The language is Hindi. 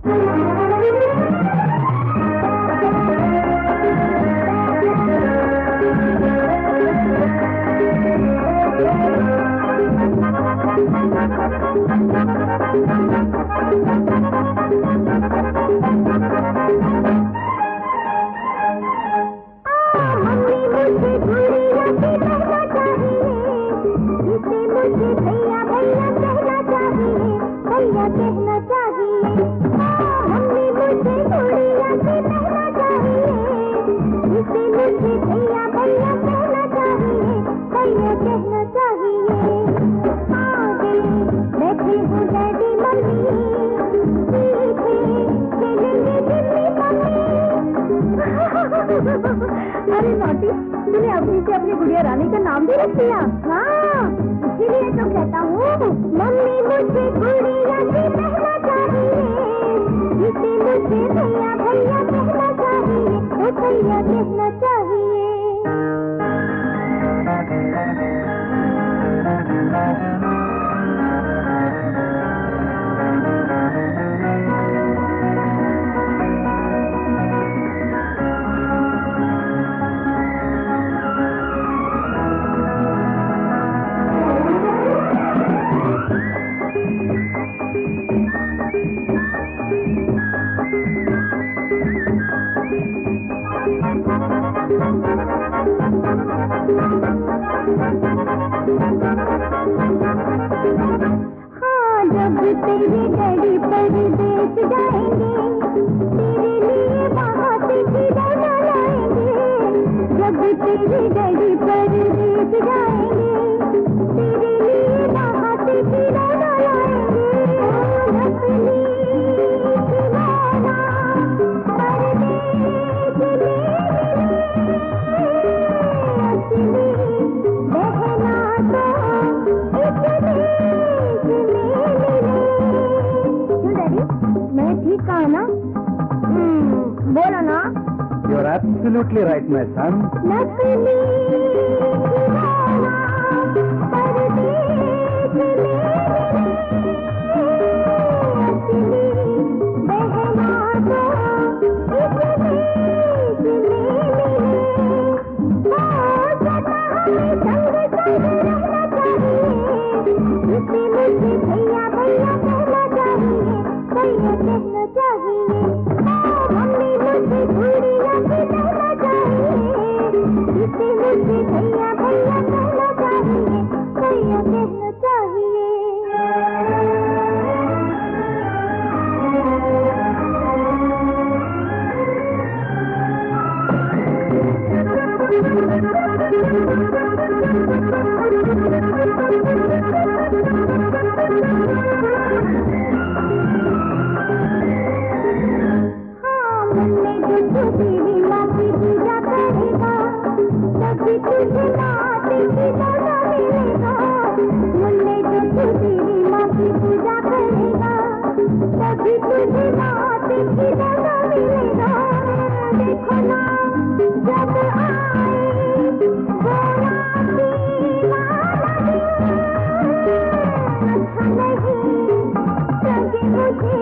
अरे नोटी, तूने अभी से अपनी गुड़िया रानी का नाम भी रख दिया। हाँ, इसीलिए तो कहता हूँ मम्मी मुझे गुड़िया से कहना चाहिए, जिसे मुझे भैया भैया कहना चाहिए, तो भैया कहना चाहिए। हाँ, जब तेरे डैडी परदेस जाएंगे, तेरे लिए वहाँ से खिलौना लाएंगे। जब तेरे डैडी परदेस जाएंगे, तेरे लिए वहाँ से खिलौना लाएंगे। नकली खिलौना परदेस ले असली बहना तो मैं ठीक कहा ना? बोला ना? You're absolutely right, my son. नकली खिलौना परदेस ले असली बहना तो इस देश ले संग संग रहना चाहिए, जिसे मुझे भैया भैया कहना चाहिए, भैया कहना चाहिए। मम्मी मुझे गुड़िया से कहना चाहिए, जिसे मुझे भैया भैया कहना चाहिए, भैया कहना चाहिए। हाँ, मुन्ने जो देवी माँ की पूजा करेगा, तभी तुझे नाते खिलौना मिलेगा। मुन्ने जो देवी माँ की पूजा करेगा, तभी तुझे नाते खिलौना मिलेगा। देखो ना जब आए वो राती वाला दिन, अच्छा नहीं लगे मुझे